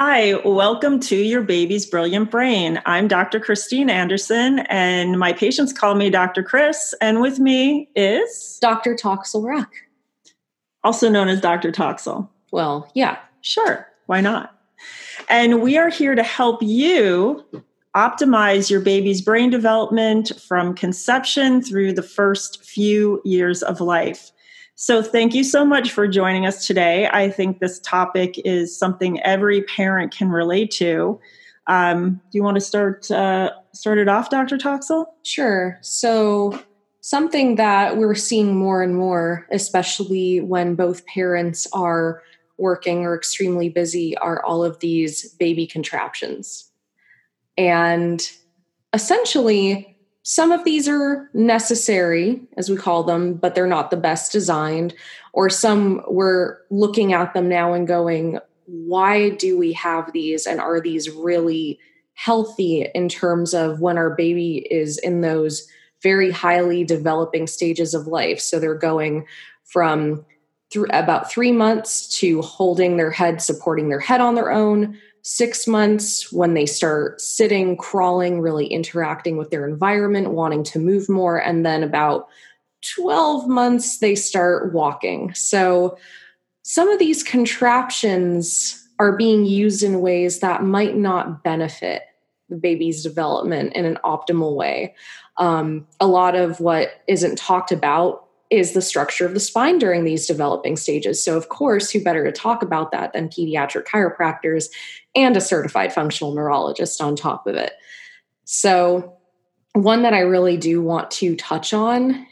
Hi, welcome to Your Baby's Brilliant Brain. I'm Dr. Christine Anderson, and my patients call me Dr. Chris, and with me is Dr. Toxel Rock. Also known as Dr. Toxel. Well, yeah. Sure, why not? And we are here to help you optimize your baby's brain development from conception through the first few years of life. So thank you so much for joining us today. I think this topic is something every parent can relate to. Do you want to start it off, Dr. Toxel? Sure. So something that we're seeing more and more, especially when both parents are working or extremely busy, are all of these baby contraptions. And essentially, some of these are necessary, as we call them, but they're not the best designed. Or some we're looking at them now and going, why do we have these? And are these really healthy in terms of when our baby is in those very highly developing stages of life? So they're going from about 3 months to holding their head, supporting their head on their own, 6 months when they start sitting, crawling, really interacting with their environment, wanting to move more. And then about 12 months, they start walking. So some of these contraptions are being used in ways that might not benefit the baby's development in an optimal way. A lot of what isn't talked about is the structure of the spine during these developing stages. So of course, who better to talk about that than pediatric chiropractors and a certified functional neurologist on top of it. So one that I really do want to touch on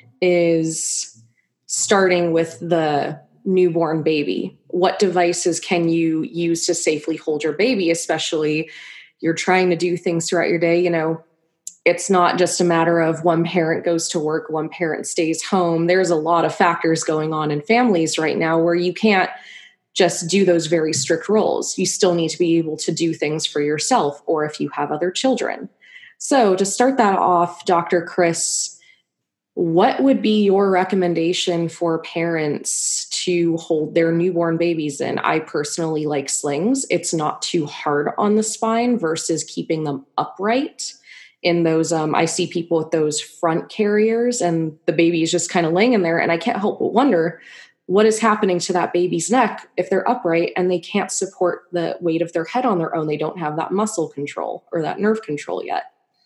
is starting with the newborn baby. What devices can you use to safely hold your baby, especially you're trying to do things throughout your day? It's not just a matter of one parent goes to work, one parent stays home. There's a lot of factors going on in families right now where you can't just do those very strict roles. You still need to be able to do things for yourself or if you have other children. So to start that off, Dr. Chris, what would be your recommendation for parents to hold their newborn babies in? I personally like slings. It's not too hard on the spine versus keeping them upright. In those, I see people with those front carriers and the baby is just kind of laying in there. And I can't help but wonder what is happening to that baby's neck if they're upright and they can't support the weight of their head on their own. They don't have that muscle control or that nerve control yet.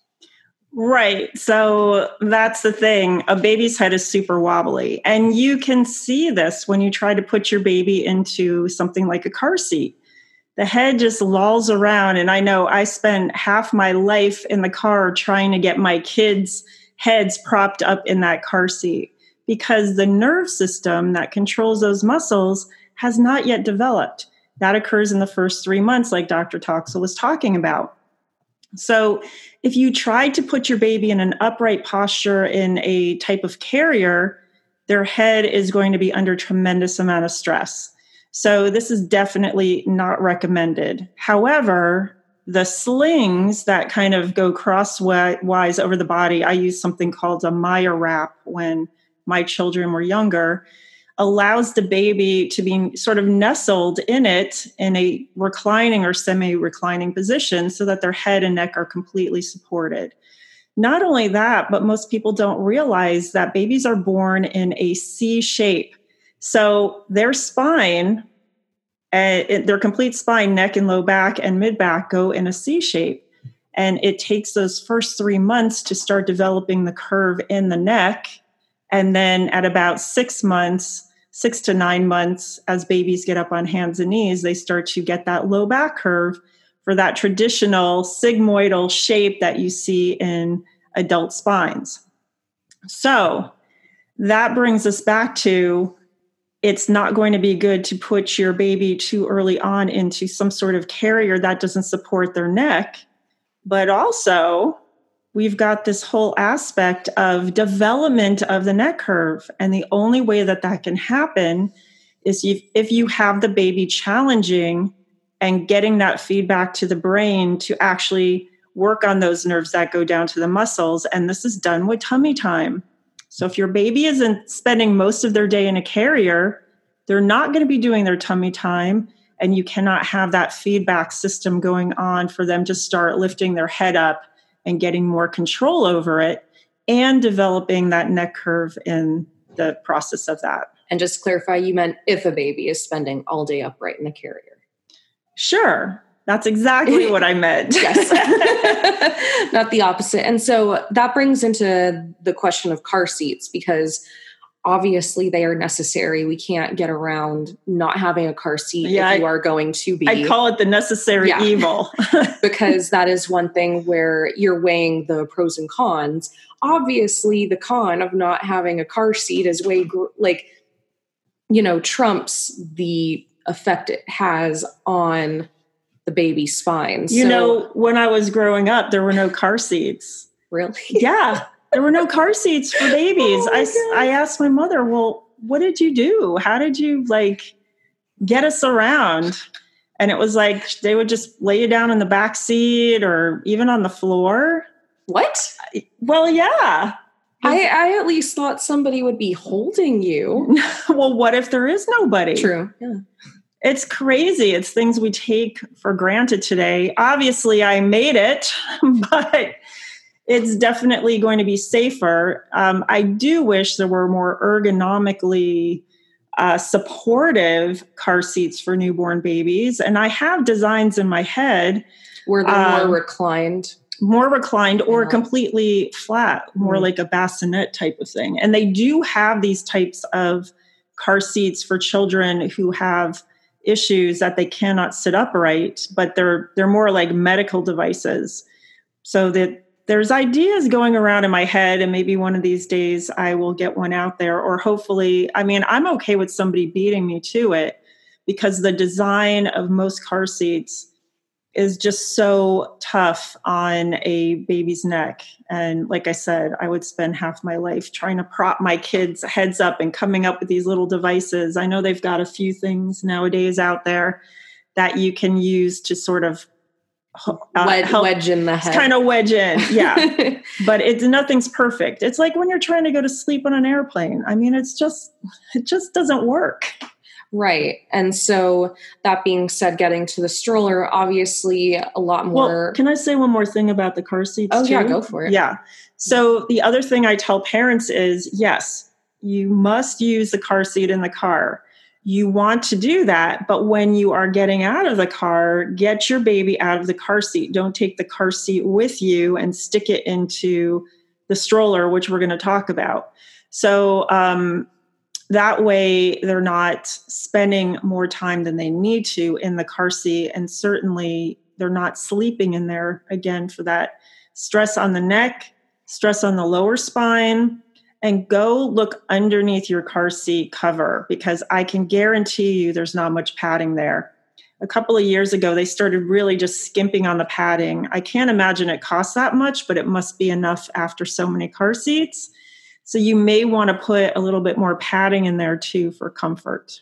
Right. So that's the thing. A baby's head is super wobbly. And you can see this when you try to put your baby into something like a car seat. The head just lolls around. And I know I spent half my life in the car trying to get my kids' heads propped up in that car seat because the nerve system that controls those muscles has not yet developed. That occurs in the first 3 months, like Dr. Toxel was talking about. So if you try to put your baby in an upright posture in a type of carrier, their head is going to be under tremendous amount of stress. So this is definitely not recommended. However, the slings that kind of go crosswise over the body, I use something called a Maya wrap when my children were younger, allows the baby to be sort of nestled in it in a reclining or semi-reclining position so that their head and neck are completely supported. Not only that, but most people don't realize that babies are born in a C shape. So their spine, their complete spine, neck and low back and mid back go in a C shape. And it takes those first 3 months to start developing the curve in the neck. And then at about 6 months, 6 to 9 months, as babies get up on hands and knees, they start to get that low back curve for that traditional sigmoidal shape that you see in adult spines. So that brings us back to it's not going to be good to put your baby too early on into some sort of carrier that doesn't support their neck. But also, we've got this whole aspect of development of the neck curve. And the only way that that can happen is if you have the baby challenging and getting that feedback to the brain to actually work on those nerves that go down to the muscles. And this is done with tummy time. So if your baby isn't spending most of their day in a carrier, they're not going to be doing their tummy time. and you cannot have that feedback system going on for them to start lifting their head up and getting more control over it and developing that neck curve in the process of that. And just to clarify, you meant if a baby is spending all day upright in a carrier. Sure. That's exactly what I meant. Yes. Not the opposite. And so that brings into the question of car seats, because obviously they are necessary. We can't get around not having a car seat if you are going to be. I call it the necessary evil. Because that is one thing where you're weighing the pros and cons. Obviously, the con of not having a car seat is way, trumps the effect it has on the baby's spine. When I was growing up, there were no car seats. Really? Yeah. There were no car seats for babies. I asked my mother, well, what did you do? How did you get us around? And it was like, they would just lay you down in the back seat or even on the floor. What? Well, yeah. I at least thought somebody would be holding you. Well, what if there is nobody? True. Yeah. It's crazy. It's things we take for granted today. Obviously, I made it, but it's definitely going to be safer. I do wish there were more ergonomically supportive car seats for newborn babies. And I have designs in my head. Were they more reclined? More reclined or completely flat, more like a bassinet type of thing. And they do have these types of car seats for children who have issues that they cannot sit upright, but they're more like medical devices. So that there's ideas going around in my head, and maybe one of these days I will get one out there, or hopefully, I'm okay with somebody beating me to it, because the design of most car seats is just so tough on a baby's neck. And like I said, I would spend half my life trying to prop my kids' heads up and coming up with these little devices. I know they've got a few things nowadays out there that you can use to sort of wedge in the head. Kind of wedge in, yeah. But nothing's perfect. It's like when you're trying to go to sleep on an airplane. It just doesn't work. Right. And so that being said, getting to the stroller, obviously a lot more. Well, can I say one more thing about the car seats? Yeah, go for it. Yeah. So the other thing I tell parents is, yes, you must use the car seat in the car. You want to do that, but when you are getting out of the car, get your baby out of the car seat. Don't take the car seat with you and stick it into the stroller, which we're going to talk about. So, that way they're not spending more time than they need to in the car seat. And certainly they're not sleeping in there, again, for that stress on the neck, stress on the lower spine. And go look underneath your car seat cover, because I can guarantee you there's not much padding there. A couple of years ago, they started really just skimping on the padding. I can't imagine it costs that much, but it must be enough after so many car seats. So you may want to put a little bit more padding in there too for comfort.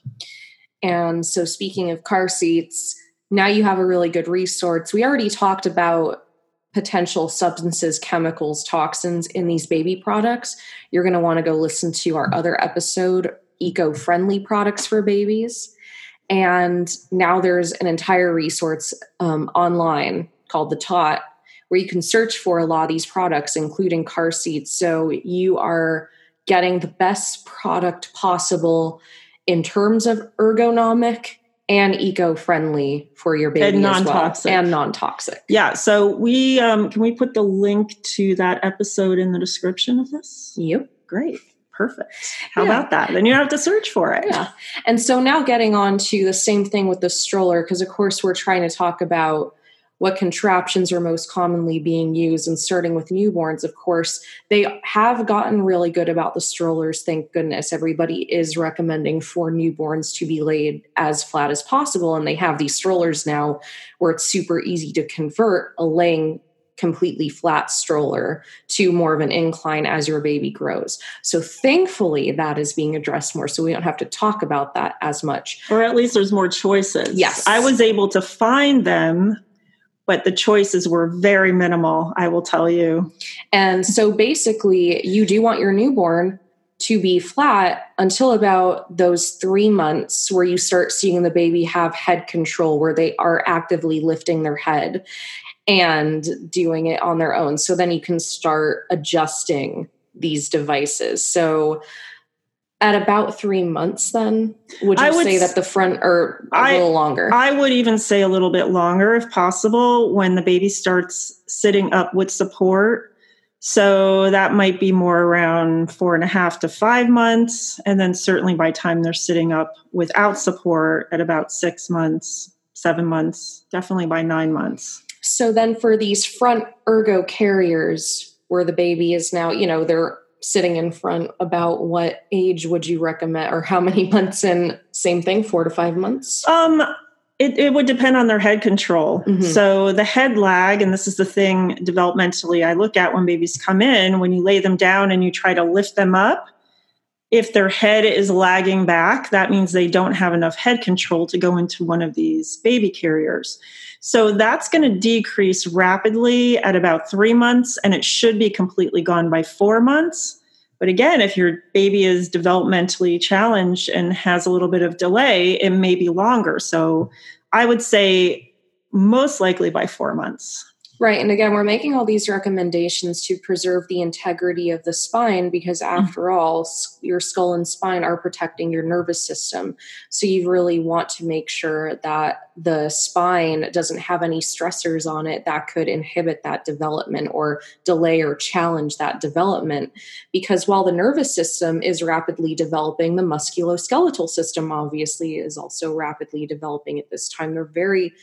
And so speaking of car seats, now you have a really good resource. We already talked about potential substances, chemicals, toxins in these baby products. You're going to want to go listen to our other episode, Eco-Friendly Products for Babies. And now there's an entire resource online called The Tot, where you can search for a lot of these products, including car seats. So you are getting the best product possible in terms of ergonomic and eco-friendly for your baby, and non-toxic. And non-toxic. Yeah. So we can we put the link to that episode in the description of this? Yep. Great. Perfect. How about that? Then you don't have to search for it. Yeah. And so now getting on to the same thing with the stroller, because of course we're trying to talk about what contraptions are most commonly being used, and starting with newborns. Of course, they have gotten really good about the strollers. Thank goodness. Everybody is recommending for newborns to be laid as flat as possible. And they have these strollers now where it's super easy to convert a laying completely flat stroller to more of an incline as your baby grows. So thankfully that is being addressed more, so we don't have to talk about that as much. Or at least there's more choices. Yes. I was able to find them, but the choices were very minimal, I will tell you. And so basically, you do want your newborn to be flat until about those 3 months where you start seeing the baby have head control, where they are actively lifting their head and doing it on their own. So then you can start adjusting these devices. So at about 3 months, then, would you say that the front, or a little longer? I would even say a little bit longer if possible, when the baby starts sitting up with support. So that might be more around 4.5 to 5 months. And then certainly by the time they're sitting up without support at about 6 months, 7 months, definitely by 9 months. So then for these front ergo carriers where the baby is now, they're sitting in front, about what age would you recommend, or how many months in? Same thing, 4 to 5 months? It would depend on their head control. Mm-hmm. So the head lag, and this is the thing developmentally I look at when babies come in, when you lay them down and you try to lift them up, if their head is lagging back, that means they don't have enough head control to go into one of these baby carriers. So that's going to decrease rapidly at about 3 months, and it should be completely gone by 4 months. But again, if your baby is developmentally challenged and has a little bit of delay, it may be longer. So I would say most likely by 4 months. Right. And again, we're making all these recommendations to preserve the integrity of the spine, because after all, your skull and spine are protecting your nervous system. So you really want to make sure that the spine doesn't have any stressors on it that could inhibit that development or delay or challenge that development. Because while the nervous system is rapidly developing, the musculoskeletal system obviously is also rapidly developing at this time. They're very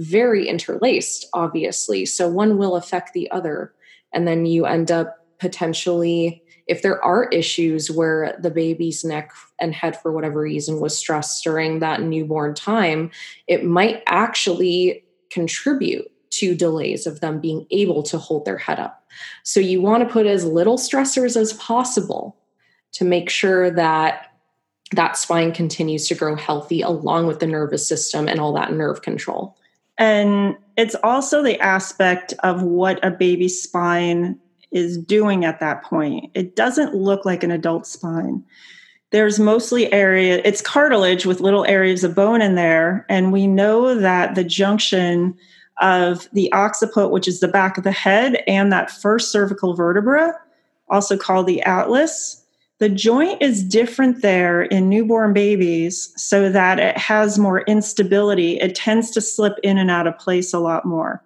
interlaced, obviously. So one will affect the other. And then you end up potentially, if there are issues where the baby's neck and head, for whatever reason, was stressed during that newborn time, it might actually contribute to delays of them being able to hold their head up. So you want to put as little stressors as possible to make sure that that spine continues to grow healthy, along with the nervous system and all that nerve control. And it's also the aspect of what a baby's spine is doing at that point. It doesn't look like an adult spine. There's mostly it's cartilage with little areas of bone in there. And we know that the junction of the occiput, which is the back of the head, and that first cervical vertebra, also called the atlas, the joint is different there in newborn babies so that it has more instability. It tends to slip in and out of place a lot more.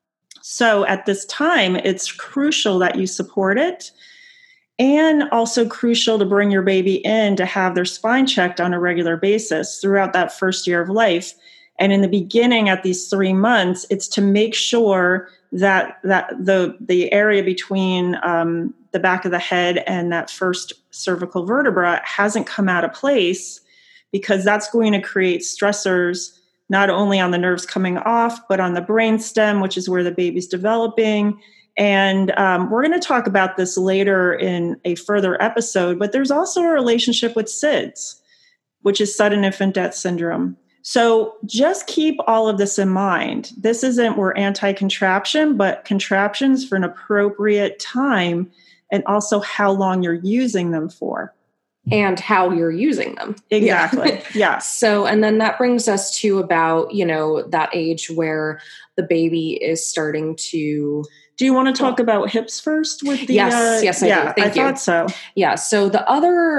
So at this time, it's crucial that you support it, and also crucial to bring your baby in to have their spine checked on a regular basis throughout that first year of life. And in the beginning, at these 3 months, it's to make sure that the area between the back of the head and that first cervical vertebra hasn't come out of place, because that's going to create stressors not only on the nerves coming off, but on the brainstem, which is where the baby's developing. And we're going to talk about this later in a further episode, but there's also a relationship with SIDS, which is sudden infant death syndrome. So just keep all of this in mind. This isn't we're anti-contraption, but contraptions for an appropriate time, and also how long you're using them for. And how you're using them. Exactly. Yeah. So, and then that brings us to about, that age where the baby is starting to... Do you want to talk about hips first with the... Yes, I do. Thank you. I thought so. Yeah. So the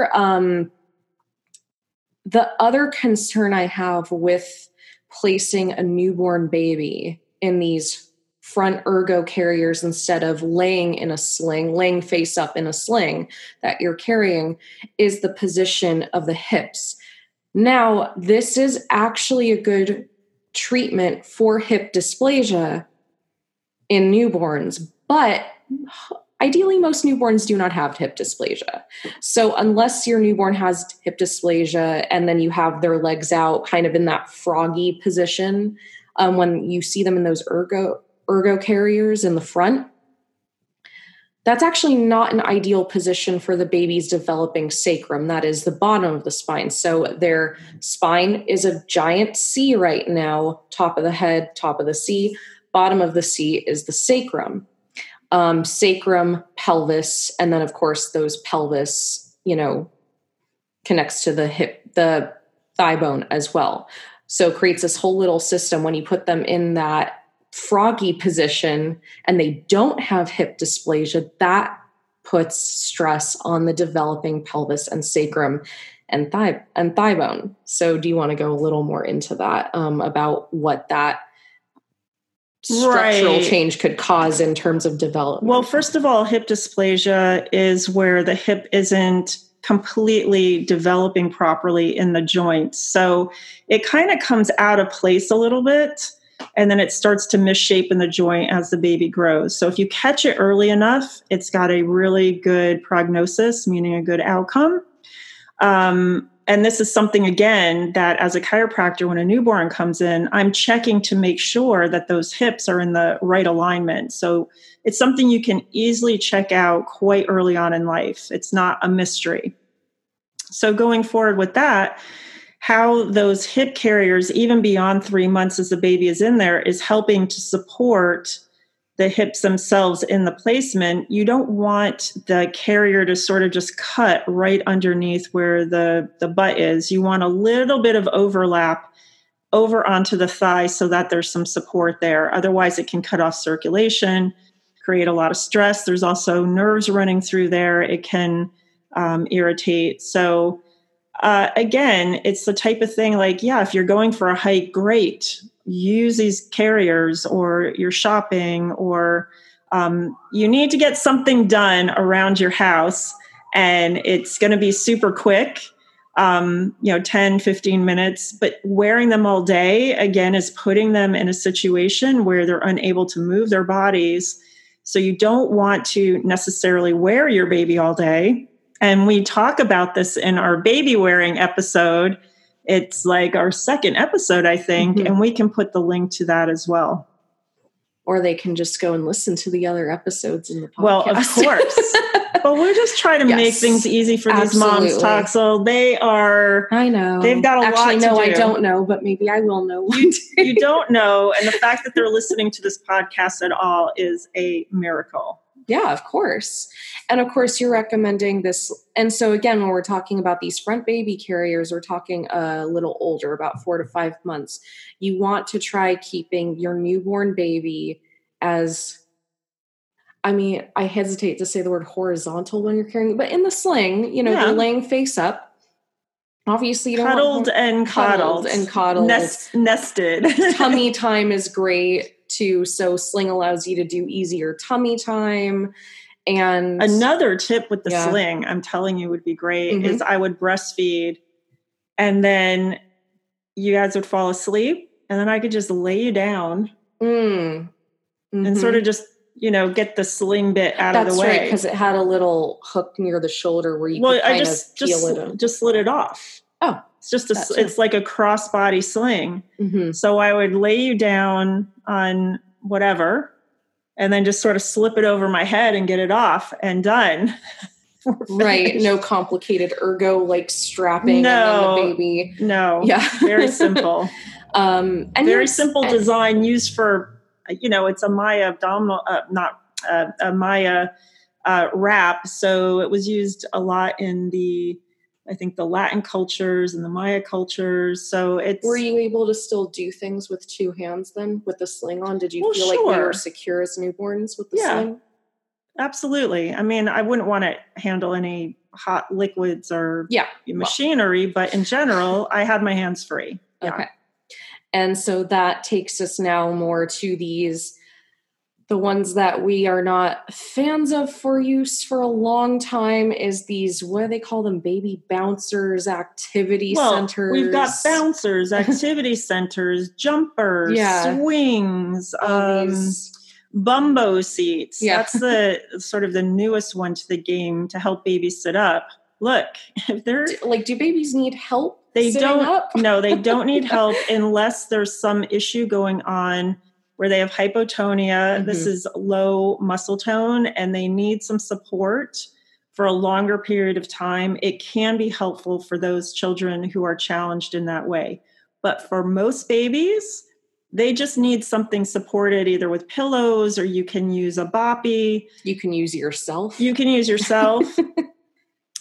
other concern I have with placing a newborn baby in these front ergo carriers instead of laying face up in a sling that you're carrying, is the position of the hips. Now, this is actually a good treatment for hip dysplasia in newborns, but ideally most newborns do not have hip dysplasia. So unless your newborn has hip dysplasia and then you have their legs out kind of in that froggy position, when you see them in those ergo carriers in the front, that's actually not an ideal position for the baby's developing sacrum. That is the bottom of the spine. So their spine is a giant C right now, top of the head, top of the C. Bottom of the C is the sacrum. Sacrum, pelvis, and then of course those pelvis, connects to the thigh bone as well. So it creates this whole little system when you put them in that froggy position and they don't have hip dysplasia, that puts stress on the developing pelvis and sacrum and thigh bone. So do you want to go a little more into that about what that structural change could cause in terms of development? Well, first of all, hip dysplasia is where the hip isn't completely developing properly in the joints. So it kind of comes out of place a little bit, and then it starts to misshape in the joint as the baby grows. So if you catch it early enough, it's got a really good prognosis, meaning a good outcome. And this is something, again, that as a chiropractor, when a newborn comes in, I'm checking to make sure that those hips are in the right alignment. So it's something you can easily check out quite early on in life. It's not a mystery. So going forward with that, how those hip carriers, even beyond 3 months as the baby is in there, is helping to support the hips themselves in the placement. You don't want the carrier to sort of just cut right underneath where the butt is. You want a little bit of overlap over onto the thigh so that there's some support there. Otherwise, it can cut off circulation, create a lot of stress. There's also nerves running through there. It can irritate. So again, it's the type of thing like, yeah, if you're going for a hike, great. Use these carriers, or you're shopping, or you need to get something done around your house, and it's going to be super quick, 10, 15 minutes. But wearing them all day, again, is putting them in a situation where they're unable to move their bodies. So you don't want to necessarily wear your baby all day. And we talk about this in our baby wearing episode. It's like our second episode, I think, and we can put the link to that as well. Or they can just go and listen to the other episodes in the podcast. Well, of course. But we're just trying to make things easy for these moms talk. So they are, I know. They've got a lot to do. I don't know, but maybe I will know. You don't know. And the fact that they're listening to this podcast at all is a miracle. Yeah, of course. And of course, you're recommending this. And so again, when we're talking about these front baby carriers, we're talking a little older, about 4 to 5 months. You want to try keeping your newborn baby as, I hesitate to say the word horizontal when you're carrying, but in the sling, they're laying face up. Obviously, you don't cuddled and coddled. Nested. Tummy time is great too. So sling allows you to do easier tummy time. And another tip with the sling, I'm telling you would be great, is I would breastfeed, and then you guys would fall asleep, and then I could just lay you down and sort of just, get the sling bit out of the way. That's right, because it had a little hook near the shoulder where you could kind of feel it. Just slid it off. Oh, it's just it's like a crossbody sling. So I would lay you down on whatever, and then just sort of slip it over my head and get it off and done. Right. No complicated ergo like strapping on the baby. No. Yeah. Very simple. And very simple design used for, it's a Maya abdominal, a Maya wrap. So it was used a lot in the Latin cultures and the Maya cultures. So were you able to still do things with two hands then with the sling on? Did you feel like you were secure as newborns with the sling? Absolutely. I wouldn't want to handle any hot liquids or machinery, but in general, I had my hands free. Yeah. Okay. And so that takes us now more to the ones that we are not fans of for use for a long time is these, what do they call them? Baby bouncers, activity centers. We've got bouncers, activity centers, jumpers, swings, bumbo seats. Yeah. That's the sort of the newest one to the game to help babies sit up. Look, if they're do babies need help? They don't. No, they don't need help unless there's some issue going on where they have hypotonia. This is low muscle tone, and they need some support for a longer period of time. It can be helpful for those children who are challenged in that way. But for most babies, they just need something supported either with pillows, or you can use a boppy. You can use yourself.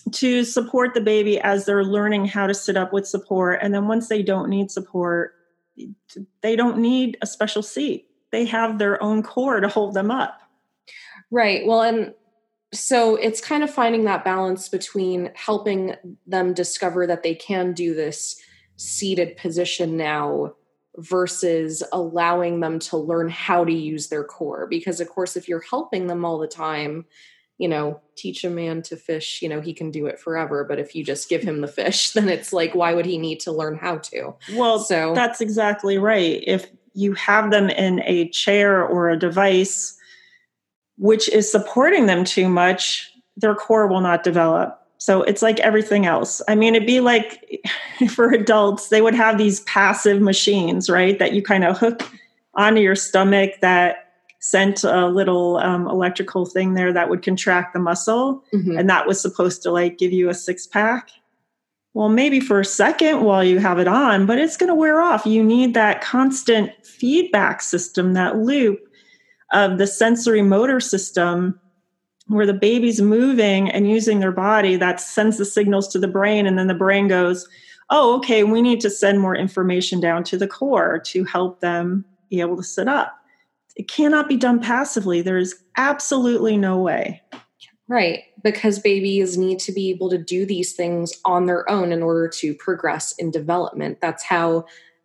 to support the baby as they're learning how to sit up with support. And then once they don't need support, they don't need a special seat. They have their own core to hold them up. Right. Well, and so it's kind of finding that balance between helping them discover that they can do this seated position now versus allowing them to learn how to use their core. Because of course, if you're helping them all the time, teach a man to fish, he can do it forever. But if you just give him the fish, then it's like, why would he need to learn how to? Well, so that's exactly right. If you have them in a chair or a device which is supporting them too much, their core will not develop. So it's like everything else. I mean, it'd be like for adults, they would have these passive machines, right? That you kind of hook onto your stomach that sent a little electrical thing there that would contract the muscle. Mm-hmm. And that was supposed to like give you a 6-pack. Well, maybe for a second while you have it on, but it's going to wear off. You need that constant feedback system, that loop of the sensory motor system where the baby's moving and using their body that sends the signals to the brain. And then the brain goes, oh, okay, we need to send more information down to the core to help them be able to sit up. It cannot be done passively. There is absolutely no way. Right. Because babies need to be able to do these things on their own in order to progress in development. That's how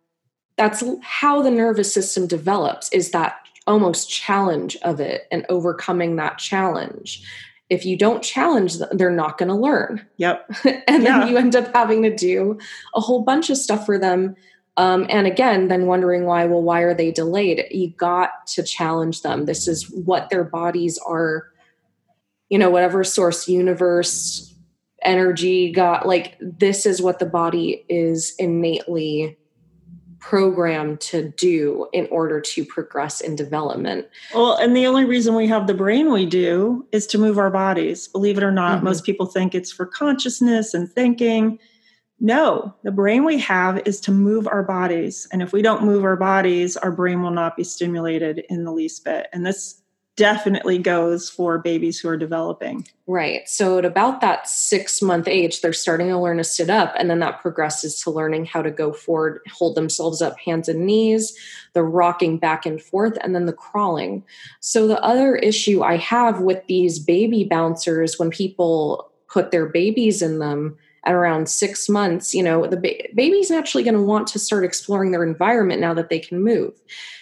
the nervous system develops, is that almost challenge of it and overcoming that challenge. If you don't challenge them, they're not going to learn. Yep. And then you end up having to do a whole bunch of stuff for them. And again, then wondering why are they delayed? You got to challenge them. This is what their bodies are, whatever source, universe, energy, God, like this is what the body is innately programmed to do in order to progress in development. Well, and the only reason we have the brain we do is to move our bodies. Believe it or not, mm-hmm. Most people think it's for consciousness and thinking. No, the brain we have is to move our bodies. And if we don't move our bodies, our brain will not be stimulated in the least bit. And this definitely goes for babies who are developing. Right. So at about that 6-month age, they're starting to learn to sit up, and then that progresses to learning how to go forward, hold themselves up, hands and knees, the rocking back and forth, and then the crawling. So the other issue I have with these baby bouncers, when people put their babies in them at around 6 months, the baby's naturally going to want to start exploring their environment now that they can move.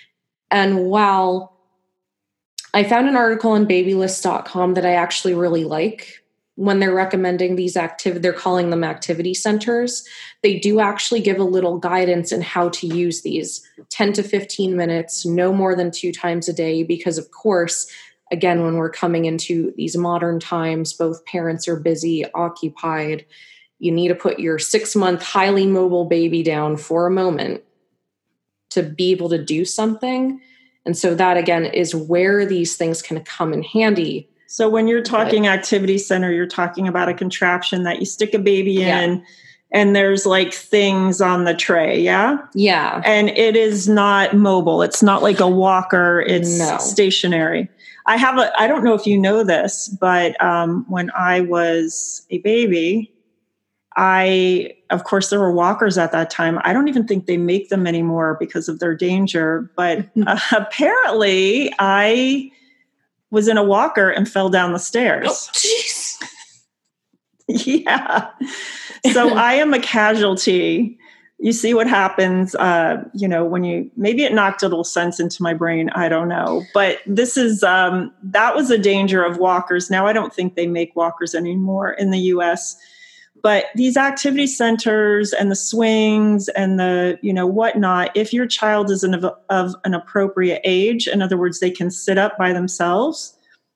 And while I found an article on babylist.com that I actually really like when they're recommending these they're calling them activity centers. They do actually give a little guidance in how to use these 10 to 15 minutes, no more than 2 times a day, because of course, again, when we're coming into these modern times, both parents are busy, occupied. You need to put your 6-month highly mobile baby down for a moment to be able to do something. And so that, again, is where these things can come in handy. So when you're talking activity center, you're talking about a contraption that you stick a baby in, and there's like things on the tray, yeah? Yeah. And it is not mobile. It's not like a walker. It's stationary. I don't know if you know this, but when I was a baby, of course, there were walkers at that time. I don't even think they make them anymore because of their danger. But apparently, I was in a walker and fell down the stairs. Oh, jeez. Yeah. So I am a casualty. You see what happens, when maybe it knocked a little sense into my brain. I don't know. But this is, that was a danger of walkers. Now, I don't think they make walkers anymore in the U.S., but these activity centers and the swings and the, whatnot, if your child is of an appropriate age, in other words, they can sit up by themselves,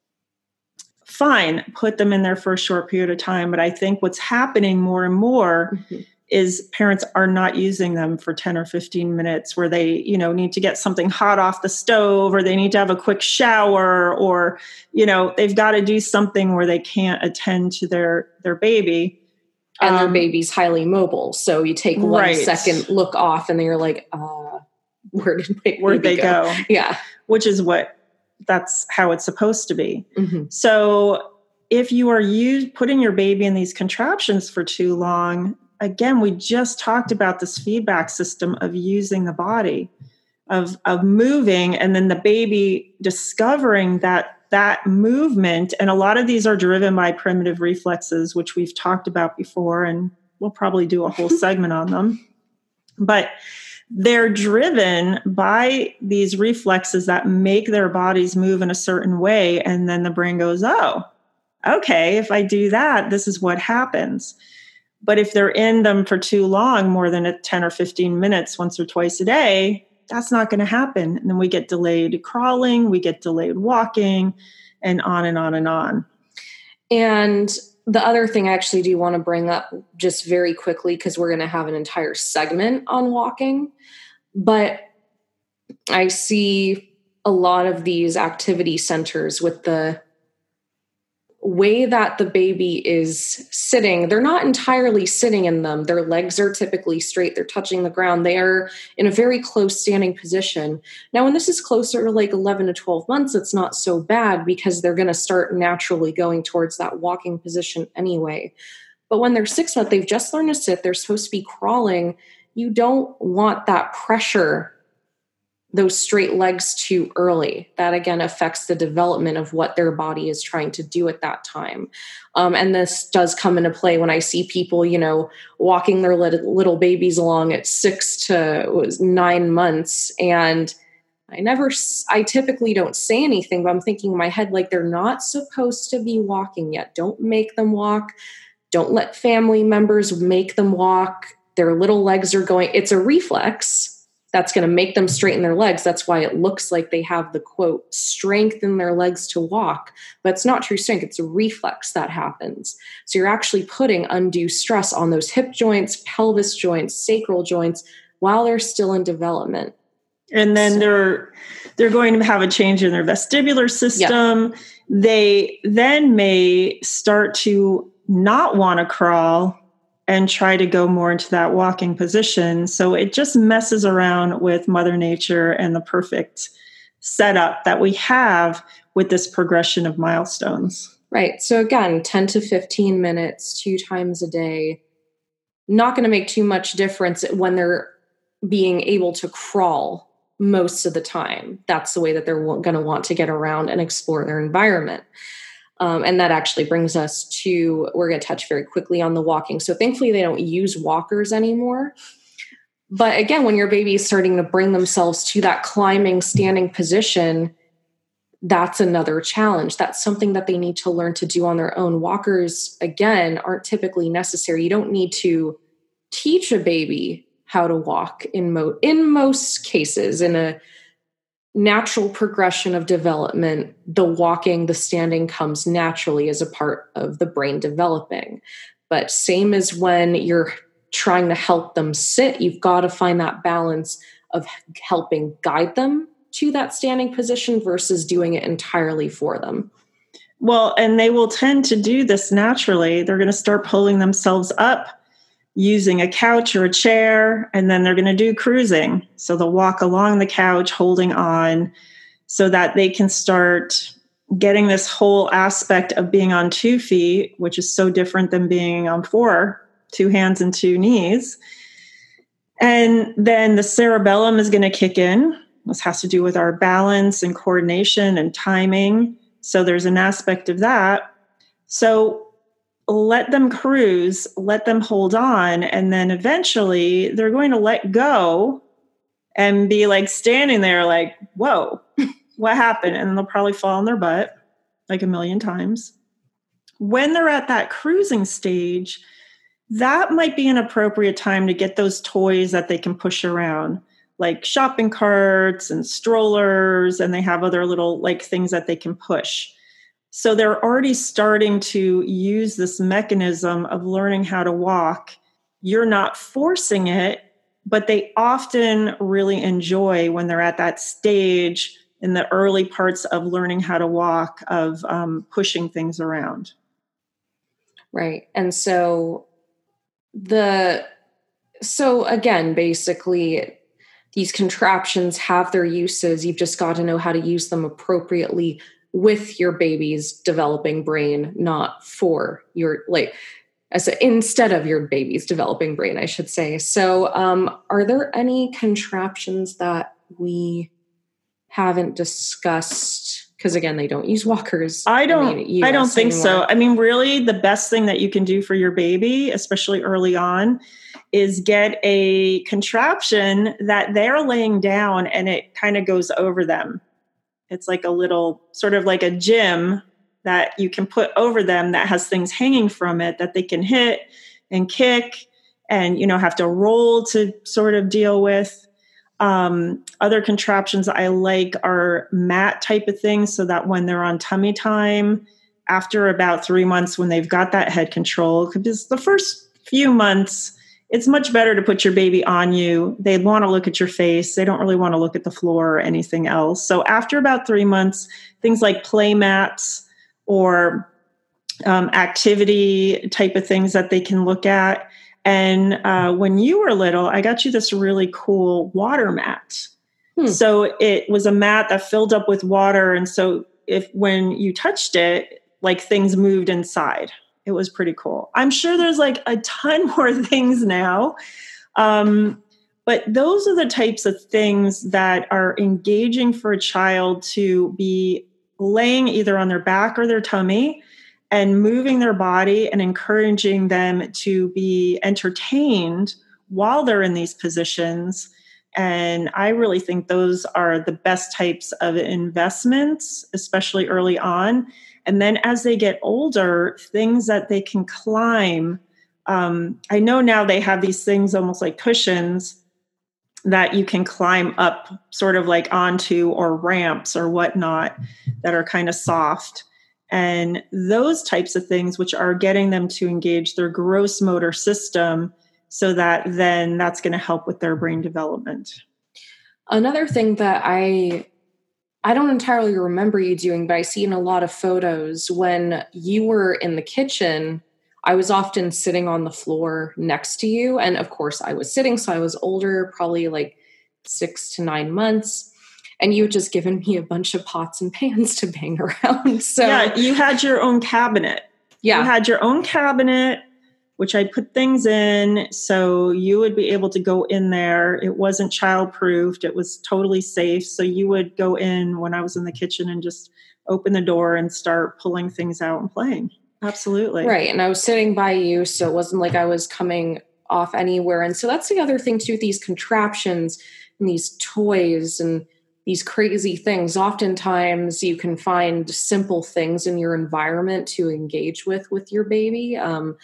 fine, put them in there for a short period of time. But I think what's happening more and more is parents are not using them for 10 or 15 minutes where they, need to get something hot off the stove, or they need to have a quick shower, or, they've got to do something where they can't attend to their baby. And their baby's highly mobile. So you take 1 second, look off, and then you're like, where'd they go? Yeah. Which is that's how it's supposed to be. Mm-hmm. So if you are putting your baby in these contraptions for too long, again, we just talked about this feedback system of using the body, of moving, and then the baby discovering that movement. And a lot of these are driven by primitive reflexes, which we've talked about before, and we'll probably do a whole segment on them. But they're driven by these reflexes that make their bodies move in a certain way. And then the brain goes, oh, okay, if I do that, this is what happens. But if they're in them for too long, more than 10 or 15 minutes, once or twice a day, that's not going to happen. And then we get delayed crawling, we get delayed walking, and on and on and on. And the other thing I actually do want to bring up just very quickly, because we're going to have an entire segment on walking, but I see a lot of these activity centers with the way that the baby is sitting. They're not entirely sitting in them. Their legs are typically straight. They're touching the ground. They are in a very close standing position. Now, when this is closer to like 11 to 12 months, it's not so bad because they're going to start naturally going towards that walking position anyway. But when they're 6 months, they've just learned to sit. They're supposed to be crawling. You don't want that pressure, those straight legs, too early. That again affects the development of what their body is trying to do at that time. And this does come into play when I see people, walking their little babies along at 6 to 9 months. And I typically don't say anything, but I'm thinking in my head, like, they're not supposed to be walking yet. Don't make them walk. Don't let family members make them walk. Their little legs are going, it's a reflex that's going to make them straighten their legs. That's why it looks like they have the, quote, strength in their legs to walk. But it's not true strength. It's a reflex that happens. So you're actually putting undue stress on those hip joints, pelvis joints, sacral joints while they're still in development. And then they're going to have a change in their vestibular system. Yep. They then may start to not want to crawl and try to go more into that walking position. So it just messes around with Mother Nature and the perfect setup that we have with this progression of milestones. Right. So again, 10 to 15 minutes, 2 times a day, not going to make too much difference when they're being able to crawl most of the time. That's the way that they're going to want to get around and explore their environment. And that actually brings us to, we're going to touch very quickly on the walking. So thankfully they don't use walkers anymore. But again, when your baby is starting to bring themselves to that climbing, standing position, that's another challenge. That's something that they need to learn to do on their own. Walkers, again, aren't typically necessary. You don't need to teach a baby how to walk in most cases. In a natural progression of development, the walking, the standing comes naturally as a part of the brain developing. But same as when you're trying to help them sit, you've got to find that balance of helping guide them to that standing position versus doing it entirely for them. Well, and they will tend to do this naturally. They're going to start pulling themselves up using a couch or a chair, and then they're going to do cruising. So they'll walk along the couch holding on so that they can start getting this whole aspect of being on 2 feet, which is so different than being on 4, 2 hands and 2 knees. And then the cerebellum is going to kick in. This has to do with our balance and coordination and timing. So there's an aspect of that. So let them cruise, let them hold on, and then eventually they're going to let go and be like standing there like, whoa, what happened? And they'll probably fall on their butt like a million times. When they're at that cruising stage, that might be an appropriate time to get those toys that they can push around, like shopping carts and strollers, and they have other little like things that they can push. So they're already starting to use this mechanism of learning how to walk. You're not forcing it, but they often really enjoy when they're at that stage in the early parts of learning how to walk, of pushing things around. Right. And so again, basically, these contraptions have their uses. You've just got to know how to use them appropriately with your baby's developing brain, not for your, like, instead of your baby's developing brain, I should say. So, are there any contraptions that we haven't discussed? Because again, they don't use walkers. I don't think so. I mean, really, the best thing that you can do for your baby, especially early on, is get a contraption that they're laying down and it kind of goes over them. It's like a little, sort of like a gym that you can put over them that has things hanging from it that they can hit and kick and, have to roll to sort of deal with. Other contraptions I like are mat type of things, so that when they're on tummy time, after about 3 months, when they've got that head control, because the first few months, it's much better to put your baby on you. They want to look at your face. They don't really want to look at the floor or anything else. So after about 3 months, things like play mats or activity type of things that they can look at. And when you were little, I got you this really cool water mat. So it was a mat that filled up with water. And so when you touched it, like things moved inside. It was pretty cool. I'm sure there's like a ton more things now. But those are the types of things that are engaging for a child to be laying either on their back or their tummy and moving their body and encouraging them to be entertained while they're in these positions. And I really think those are the best types of investments, especially early on. And then as they get older, things that they can climb. I know now they have these things almost like cushions that you can climb up sort of like onto, or ramps or whatnot that are kind of soft. And those types of things, which are getting them to engage their gross motor system, so that then that's going to help with their brain development. Another thing that I don't entirely remember you doing, but I see in a lot of photos, when you were in the kitchen, I was often sitting on the floor next to you. And of course I was sitting, so I was older, probably like 6 to 9 months. And you had just given me a bunch of pots and pans to bang around. So yeah, you had your own cabinet. Yeah. You had your own cabinet, which I put things in. So you would be able to go in there. It wasn't child-proofed. It was totally safe. So you would go in when I was in the kitchen and just open the door and start pulling things out and playing. Absolutely. Right. And I was sitting by you, so it wasn't like I was coming off anywhere. And so that's the other thing too, with these contraptions and these toys and these crazy things. Oftentimes you can find simple things in your environment to engage with your baby.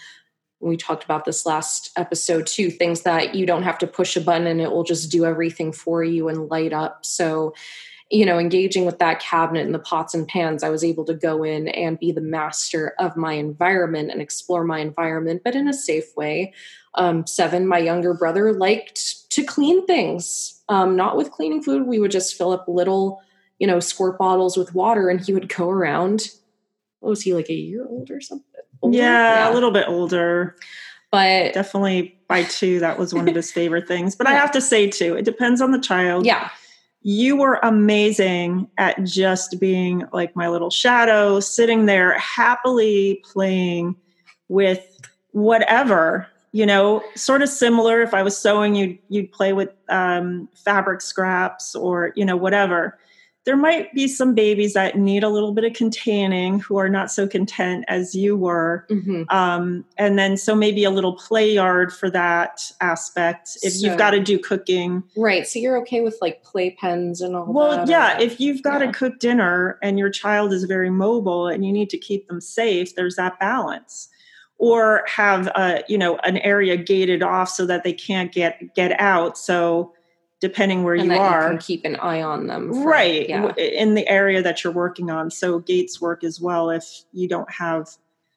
We talked about this last episode too, things that you don't have to push a button and it will just do everything for you and light up. So, engaging with that cabinet and the pots and pans, I was able to go in and be the master of my environment and explore my environment, but in a safe way. Seven, my younger brother, liked to clean things, not with cleaning fluid. We would just fill up little, squirt bottles with water, and he would go around. What was he, like a year old or something? Older? Yeah, a little bit older. But definitely by 2, that was one of his favorite things. But I have to say too, it depends on the child. Yeah. You were amazing at just being like my little shadow, sitting there happily playing with whatever, sort of similar. If I was sewing, you'd play with fabric scraps or, whatever. There might be some babies that need a little bit of containing who are not so content as you were. Mm-hmm. And then so maybe a little play yard for that aspect if you've got to do cooking. Right. So you're okay with like play pens and all that? Well, yeah. If you've got to cook dinner and your child is very mobile and you need to keep them safe, there's that balance. Or have, an area gated off so that they can't get out. So depending where you are, you can keep an eye on them. Right. Yeah. In the area that you're working on. So gates work as well if you don't have,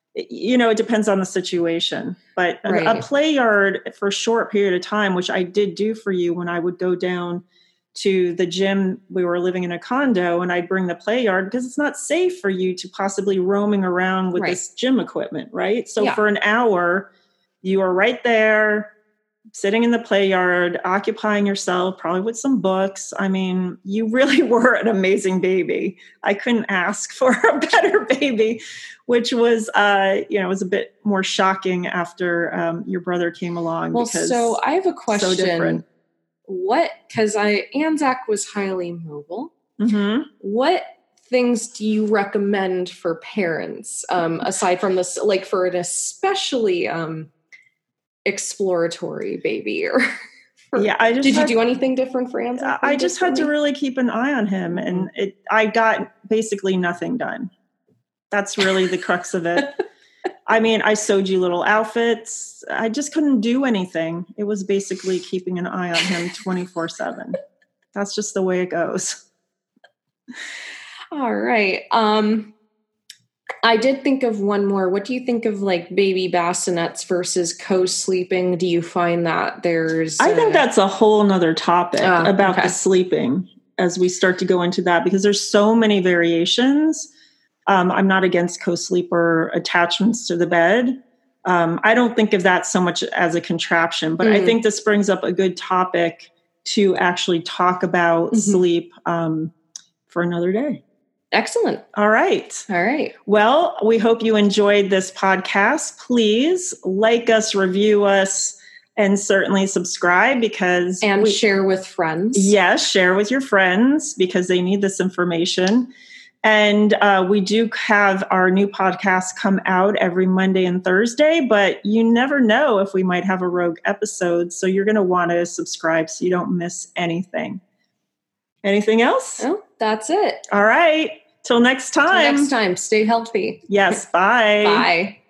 it depends on the situation. But a play yard for a short period of time, which I did do for you when I would go down to the gym. We were living in a condo and I'd bring the play yard because it's not safe for you to possibly roaming around with this gym equipment. Right. So for an hour, you are right there. sitting in the play yard, occupying yourself, probably with some books. I mean, you really were an amazing baby. I couldn't ask for a better baby, which was, was a bit more shocking after your brother came along. Well, so I have a question. So different. Because Anzac was highly mobile. Mm-hmm. What things do you recommend for parents, aside from this, like for an especially exploratory baby? Did you do anything different for Anzac? I just had to really keep an eye on him, and I got basically nothing done. That's really the crux of it. I mean, I sewed you little outfits. I just couldn't do anything. It was basically keeping an eye on him 24/7. That's just the way it goes. All right. I did think of one more. What do you think of like baby bassinets versus co-sleeping? Do you find that there's... I think that's a whole nother topic about the sleeping as we start to go into that, because there's so many variations. I'm not against co-sleeper attachments to the bed. I don't think of that so much as a contraption, but I think this brings up a good topic to actually talk about sleep for another day. Excellent. All right. Well, we hope you enjoyed this podcast. Please like us, review us, and certainly subscribe and share with friends. Yes, share with your friends because they need this information. And we do have our new podcast come out every Monday and Thursday, but you never know if we might have a rogue episode. So you're going to want to subscribe so you don't miss anything. Anything else? Oh, that's it. All right. Till next time. Stay healthy. Yes. Bye. Bye.